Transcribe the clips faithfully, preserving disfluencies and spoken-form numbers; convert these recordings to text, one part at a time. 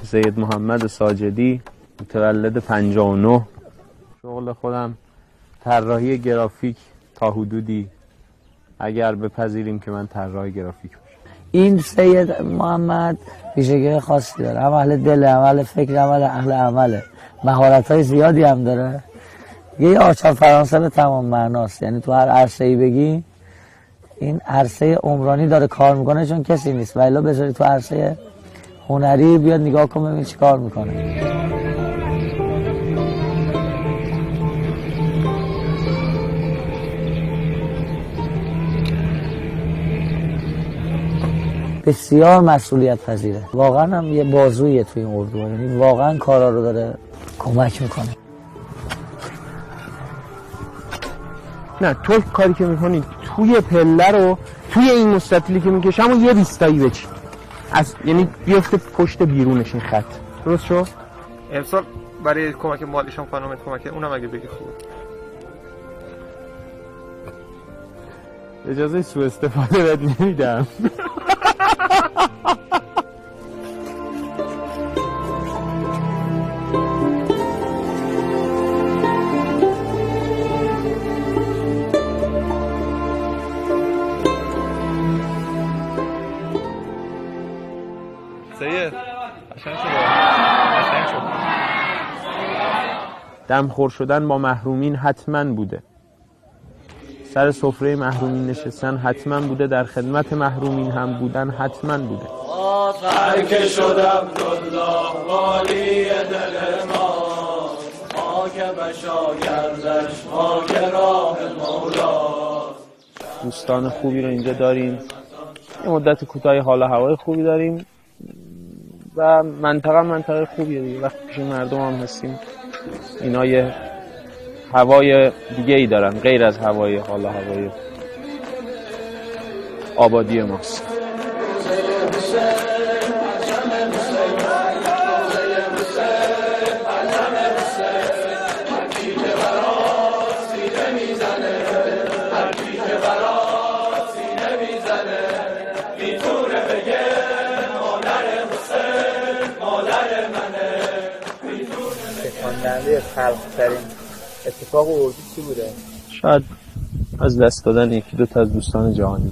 سید محمد ساجدی، متولد پنجاه و نه. شغل خودم طراحی گرافیک تا حدودی، اگر بپذیریم که من طراح گرافیک باشم. این سید محمد ویژگی خاصی داره، هم اهل دل، هم اهل فکر، هم اهل عمله، مهارت‌های زیادی هم داره. یه آچار فرانسه به تمام معناست، یعنی تو هر عرصه‌ای بگی این عرصه عمرانی داره کار میکنه، چون کسی نیست. ولی بذاری تو عرصه هنری بیاد نگاه کن ببین چی کار میکنه. بسیار مسئولیت پذیره، واقعا هم یه بازویه توی این اردو، یعنی واقعا کارا رو داره کمک میکنه. نه تو کاری که میکنی توی پله رو توی این مستطیلی که میکشم و یه بیستایی بچی از، یعنی بیفته پشت بیرونش این خط. درست شد؟ امسال برای کمک مالیشم خانومت کمک اونم اگه بگی خوب. اجازه سوء استفاده بهت نمیدم. سید قشنگ شد، قشنگ شد. دمخور شدن با محرومین حتما بوده، سر سفره محرومین نشستن حتما بوده، در خدمت محرومین هم بودن حتما بوده. ترک شدم الله والی دل ما، ما که بشاگردش ما که راه مولا. دوستان خوبی رو اینجا داریم، یه مدت کوتاه حال و هوای خوبی داریم و منطقه منطقه خوبیه دیگه. وقتی پیش مردم هم هستیم اینا یه هوای دیگه ای دارن غیر از هوای حال و هوای آبادی ماست. تکاندهنده تلخ‌ترین اتفاق اردو چی بوده؟ شاید از دست دادن یکی دو تا از دوستان جهانی.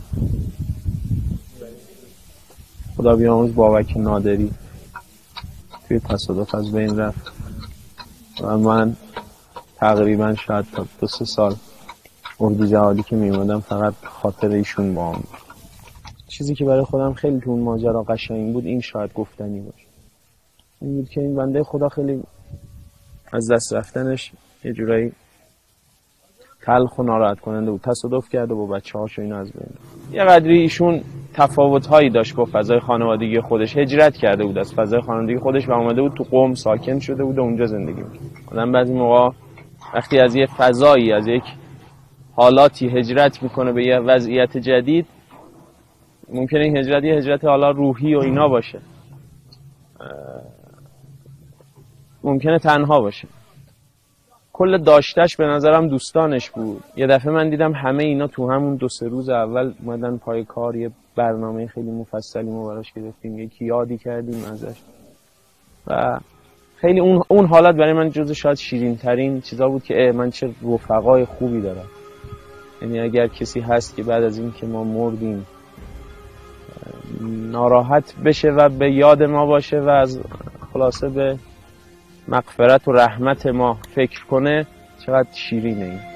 خدا بیامرز بابک نادری توی تصادف از بین رفت و من تقریبا شاید تا دو سه سال اردو جهادی که میومدم فقط خاطر ایشون با هم بود. چیزی که برای خودم خیلی تو اون ماجرا قشنگ بود این شاید گفتنی باشه، این بود که این بنده خدا خیلی از دست رفتنش یه جورایی تلخ و ناراحت کننده بود. تصادف کرده با بچه هاش و اینا از بین. یه قدری ایشون تفاوت هایی داشت با فضای خانوادگی خودش، هجرت کرده بود از فضای خانوادگی خودش و اومده بود تو قم ساکن شده بود و اونجا زندگی می‌کرد. آدم بعضی موقع وقتی از یه فضایی، از یک حالاتی هجرت میکنه به یه وضعیت جدید، ممکنه این هجرت یه هجرت حالا روحی و اینا باشه، ممکنه تنها باشه. کل داشتش به نظرم دوستانش بود. یه دفعه من دیدم همه اینا تو همون دو سه روز اول اومدن پای کار، یه برنامه خیلی مفصلی ما براش گرفتیم، یکی یادی کردیم ازش و خیلی اون اون حالت برای من جز شاید شیرین ترین چیزا بود که من چه رفقای خوبی دارم. یعنی اگر کسی هست که بعد از این که ما مردیم ناراحت بشه و به یاد ما باشه و از خلاصه به مغفرت و رحمت ما فکر کنه، چقدر شیرینه این.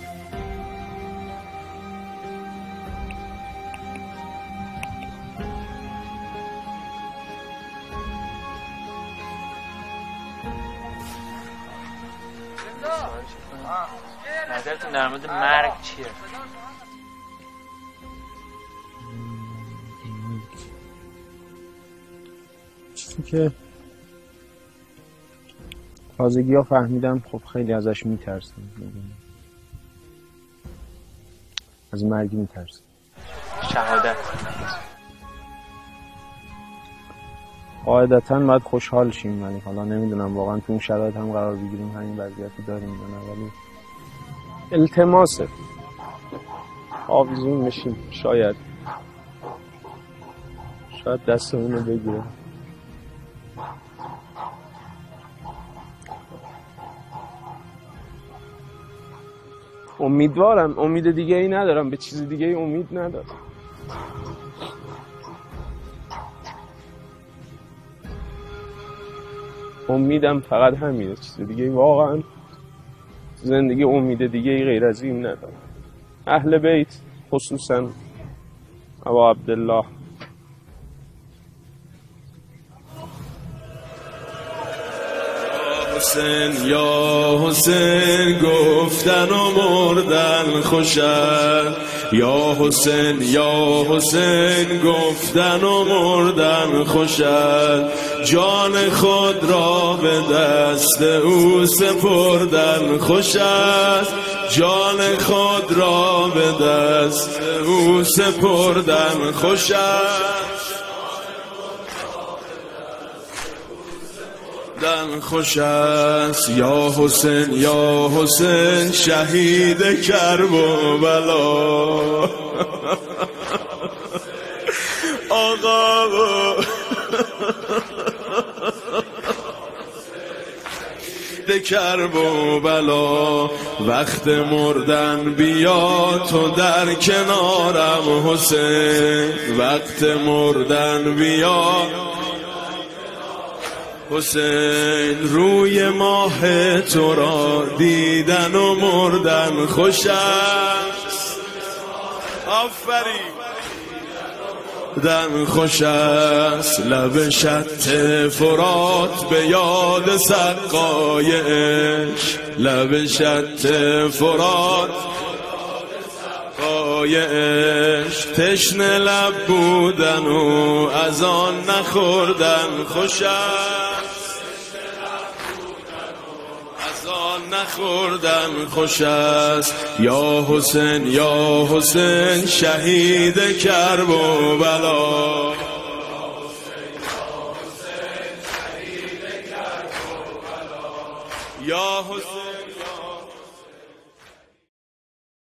نظرتون در مورد مرگ چیه؟ چیزی که تازگی ها فهمیدم، خب خیلی ازش میترسم، از مرگ میترسم. شهادت قاعدتاً باید خوشحال شیم، ولی حالا نمیدونم واقعا تو اون شرایط هم قرار بگیریم همین وضعیتی داریم یا نه، ولی التماسه آویزون بشیم، شاید شاید دست اونو بگیره. امیدوارم، امید دیگه ای ندارم، به چیز دیگه ای امید ندارم. امیدم فقط همینه، چیز دیگه ای واقعا زندگی امید دیگه ای غیر از این ندارم. اهل بیت خصوصا ابا عبدالله حسین یا حسین گفتن و مردن خوشن، یا حسین یا حسین گفتن و مردن خوشن، جان خود را به دست او سپردن خوشن، جان خود را به دست او سپردن خوشن، دن خوش است یا حسین یا حسین شهید کرب و بلا آقا ده کرب و بلا، وقت مردن بیا تو در کنارم حسین، وقت مردن بیا حسین، روی ماه تو را دیدن و مردن خوش است، آفرین دن خوش است، لب شط فرات به یاد سقای عشق، لب شط فرات سقای عشق، تشنه لب بودن و از آن نخوردن خوش است، نخوردن خوش است، یا حسین یا حسین شهید کرب و بلا، یا حسین